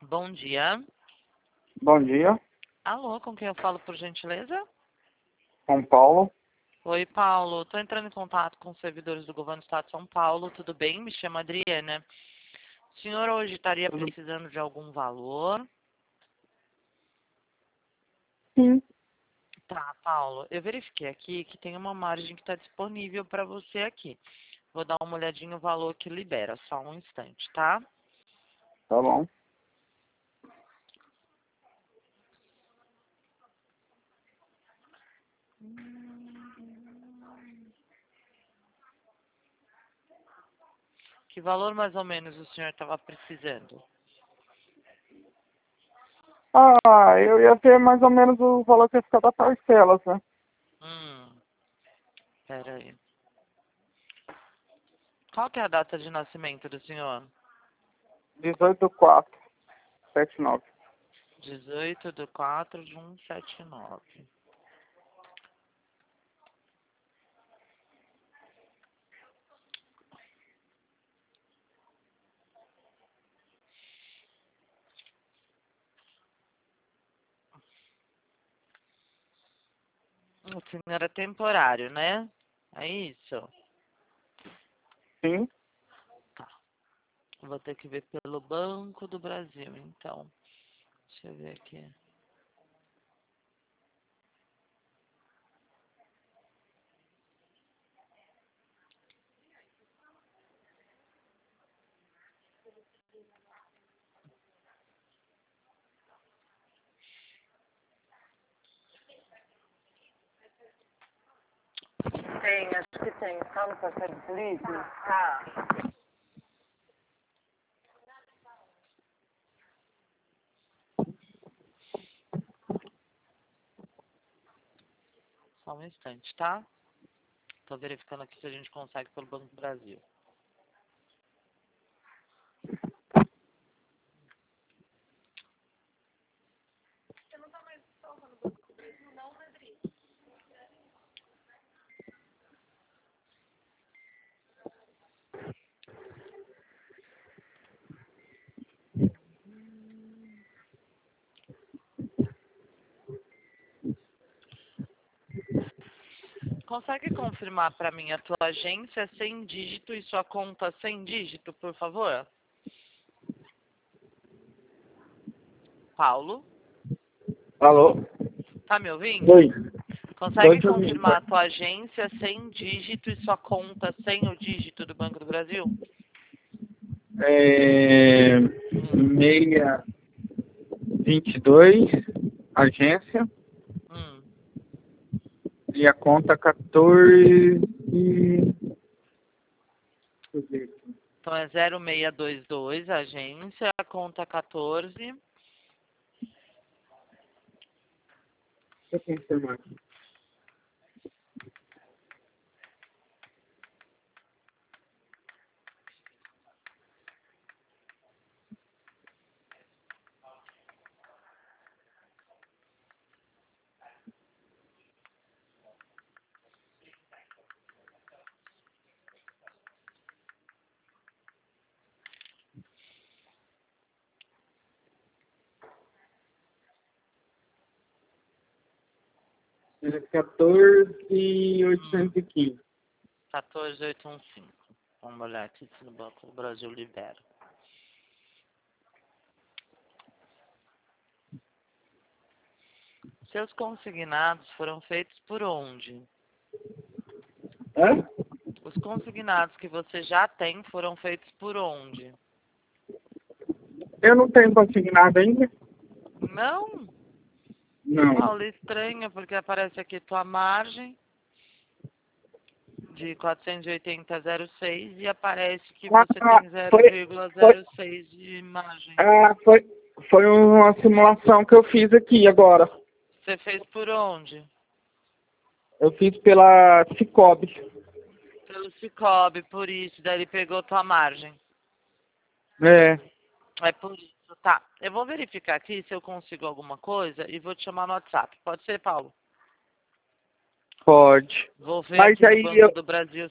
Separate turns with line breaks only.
Bom dia.
Bom dia,
Alô, com quem eu falo, por gentileza?
São Paulo.
Oi, Paulo. Estou entrando em contato com os servidores do Governo do Estado de São Paulo. Tudo bem? Me chamo Adriana. O senhor hoje estaria precisando de algum valor?
Sim.
Tá, Paulo. Eu verifiquei aqui que tem uma margem que está disponível para você aqui. Vou dar uma olhadinha no valor que libera. Só um instante, tá?
Tá bom.
Que valor mais ou menos o senhor estava precisando?
Eu ia ter mais ou menos o valor que ia ficar da parcelas, né?
Pera aí. Qual que é a data de nascimento do senhor?
18/4/79.
18/4/179. O senhor é temporário, né? É isso?
Sim.
Tá. Vou ter que ver pelo Banco do Brasil, então. Deixa eu ver aqui. Tem, acho que tem. Tá no papel de polícia? Tá. Só um instante, tá? Tô verificando aqui se a gente consegue pelo Banco do Brasil. Consegue confirmar para mim a tua agência sem dígito e sua conta sem dígito, por favor? Paulo?
Alô?
Tá me ouvindo?
Oi. Tô
Consegue
te ouvindo.
confirmar a tua agência sem dígito e sua conta sem o dígito do Banco do Brasil?
622, agência,
Hum.
e a conta 14.
Então é 0622, agência, a conta 14.
Deixa eu confirmar aqui. É 14.815.
14815. Vamos olhar aqui se no Banco do Brasil libera. Seus consignados foram feitos por onde?
Hã?
Os consignados que você já tem foram feitos por onde?
Eu não tenho consignado ainda?
Não?
Não.
Paulo, estranha, porque aparece aqui tua margem de 480,06 e aparece que você tem
Foi, foi,
0,06 de margem.
foi uma simulação que eu fiz aqui agora.
Você fez por onde?
Eu fiz pela Cicobi.
Pelo Cicobi, por isso, daí ele pegou tua margem.
É,
É por isso, tá. Eu vou verificar aqui se eu consigo alguma coisa e vou te chamar no WhatsApp. Pode ser, Paulo?
pode.
Vou ver
Mas
aqui no
aí
Banco do Brasil